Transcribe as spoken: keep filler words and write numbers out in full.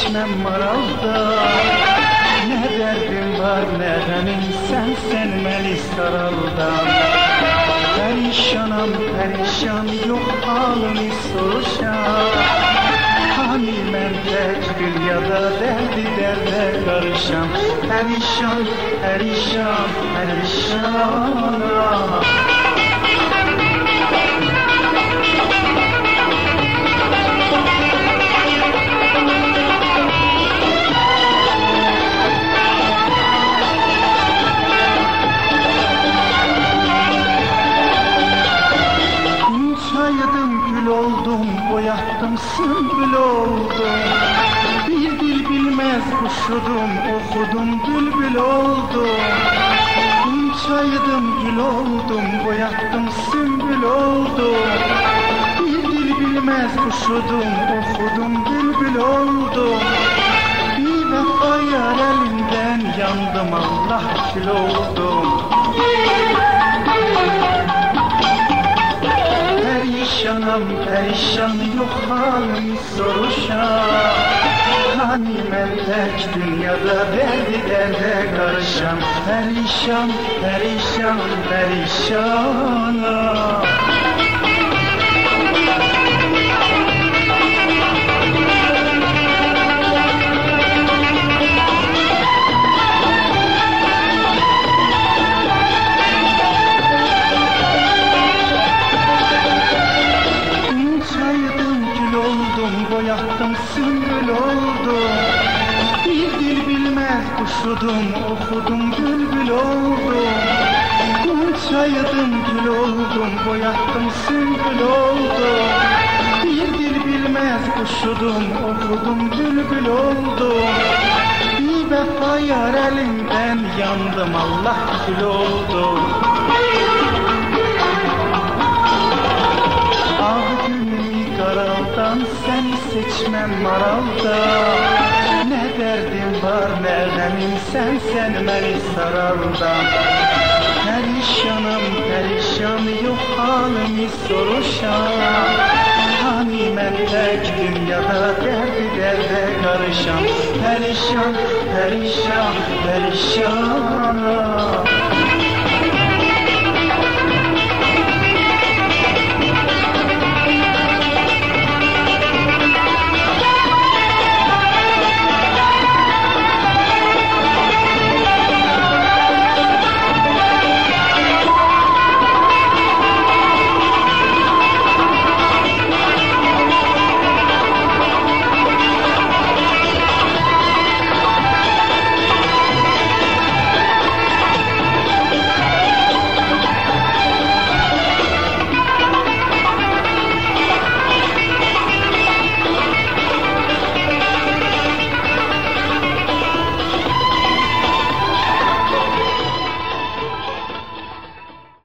seçmem maralda. Ne derdim var ne benim, sen sevmeli saraldan. Perişanam perişan, yok halimi soruşan. Hani ben tek dünyada derdi derde karışam. Perişan perişan perişan. Boyattım sümbül oldum, bir dil bilmez kuşudum, okudum bülbül oldum. Unçaydım gül oldum, boyattım sümbül oldum, bir dil bilmez kuşudum, okudum bülbül oldum. Bir vefa yar elinden yandım, Allah kül oldum. Perişanım perişan, yok halimi soruşan. Hani ben tek dünyada derdi derde karışan. Perişan perişan perişan. Boyattım sümbül oldum, bir dil bilmez kuşudum, okudum bülbül oldum. Unçaydım gül oldum, boyattım sümbül oldum, bir dil bilmez kuşudum, okudum bülbül oldum. Bir vefa yar elinden yandım, Allah kül oldum. Ah gülüm karaldan, seni seçmem maralda. Ne derdim var ne gamim, sen sevmeli saraldan. Perişanım perişan, yok halimi soruşan. Hani ben tek dünyada derdi derde karışan. Perişan perişan perişan.